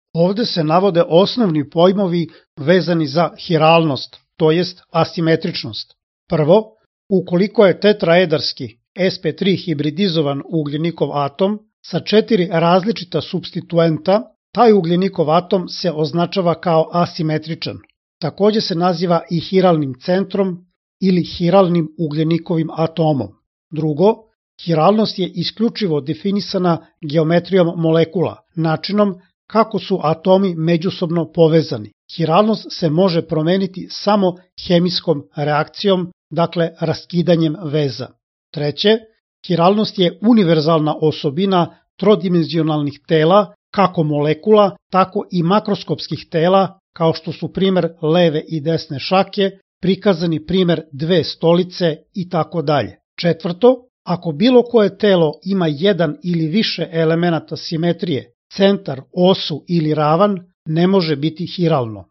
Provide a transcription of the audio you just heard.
Ovde se navode osnovni pojmovi vezani za hiralnost, to jest asimetričnost. Prvo, ukoliko je tetraedarski sp3 hibridizovan ugljenikov atom sa 4 različita supstituenta, taj ugljenikov atom se označava kao asimetričan. Takođe se naziva i hiralnim centrom ili hiralnim ugljenikovim atomom. Drugo, hiralnost je isključivo definisana geometrijom molekula, načinom kako su atomi međusobno povezani. Hiralnost se može promeniti samo hemijskom reakcijom, dakle raskidanjem veza. Treće, hiralnost je univerzalna osobina trodimenzionalnih tela, kako molekula, tako i makroskopskih tela, kao što su primer leve i desne šake, prikazani primer dve stolice i tako dalje. Četvrto, ako bilo koje telo ima jedan ili više elemenata simetrije, centar, osu ili ravan, ne može biti hiralno.